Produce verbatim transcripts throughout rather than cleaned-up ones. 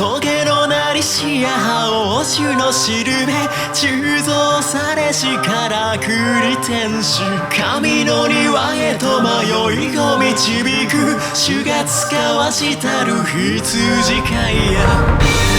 棘のなりしや覇王種のしるべ鋳造されしからくり天使神の庭へと迷いを導く主が使わしたる羊飼いや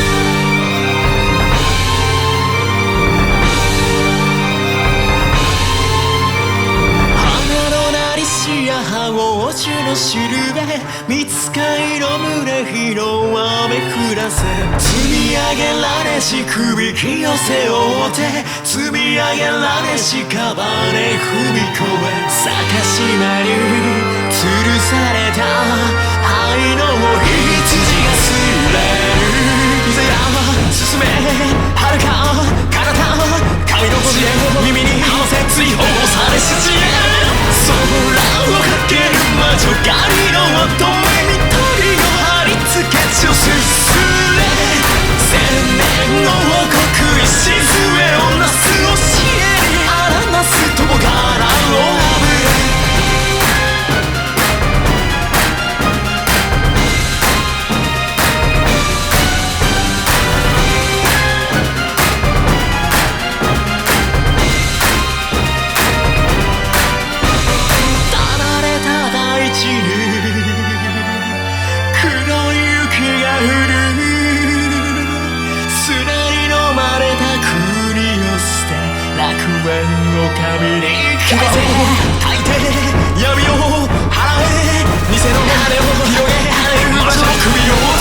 覇王種のしるべ見つかいの胸火の雨降らせ積み上げられし首きを背負って積み上げられしカバネ踏み越え逆しまに吊るされた灰の羊がすれるいざや進め遥か彼方神の地へ耳に合わせ追放されし地へ空をかける魔女狩りの乙女緑を貼り付け血をすすれ千年の王国礎をなす教えに荒なす友柄をあぶれ神に決めて大抵闇を払え偽の羽を広げ魔女の首を